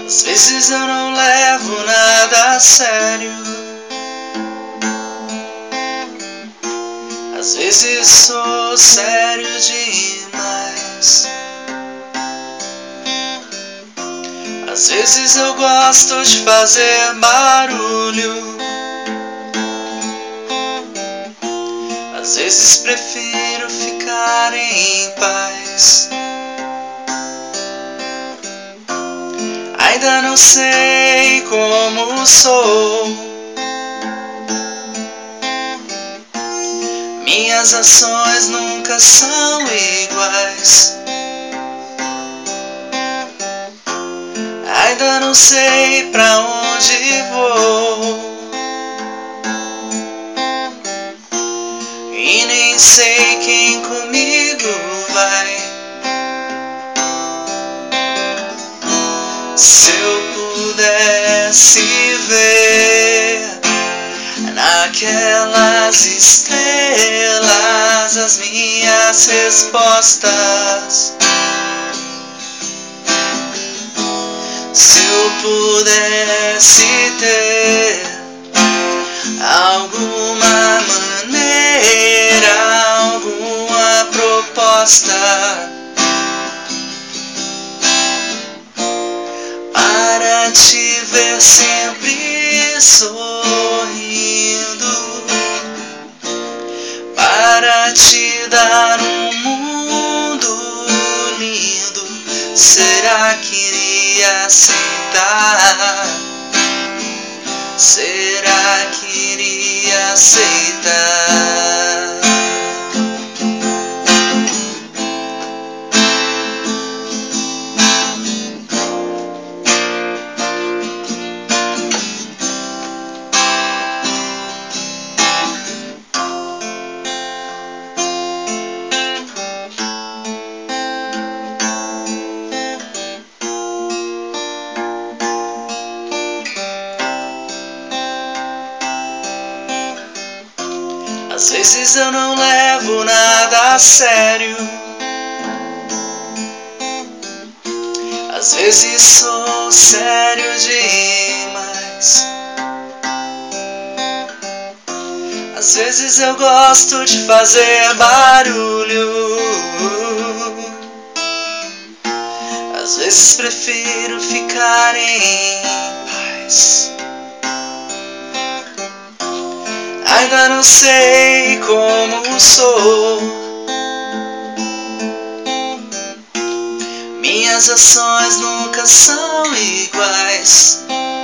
Às vezes eu não levo nada a sério. Às vezes sou sério demais. Às vezes eu gosto de fazer barulho. Às vezes prefiro ficar em paz. Ainda não sei como sou. Minhas ações nunca são iguais. Ainda não sei pra onde vou. E nem sei quem comigo vai. Se eu pudesse ver naquelas estrelas as minhas respostas. Se eu pudesse ter alguma maneira, alguma proposta para te ver sempre sorrindo, para te dar um mundo lindo, será que iria aceitar? Será que iria aceitar? Às vezes eu não levo nada a sério. Às vezes sou sério demais. Às vezes eu gosto de fazer barulho. Às vezes prefiro ficar em paz. Ainda não sei como sou. Minhas ações nunca são iguais.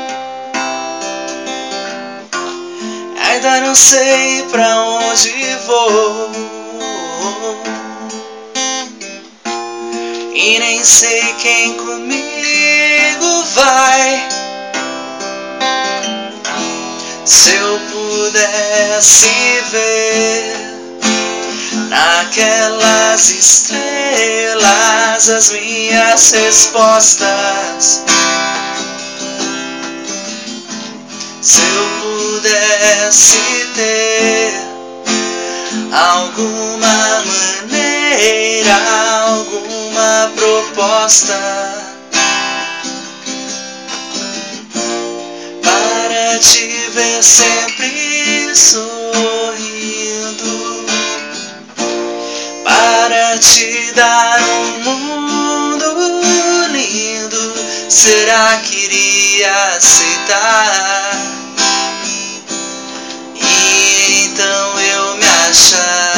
Ainda não sei pra onde vou. E nem sei quem comigo vai. Se eu pudesse ver naquelas estrelas as minhas respostas. Se eu pudesse ter alguma maneira, alguma proposta para te ver sempre sorrindo, para te dar um mundo lindo, será que iria aceitar? E então eu me achar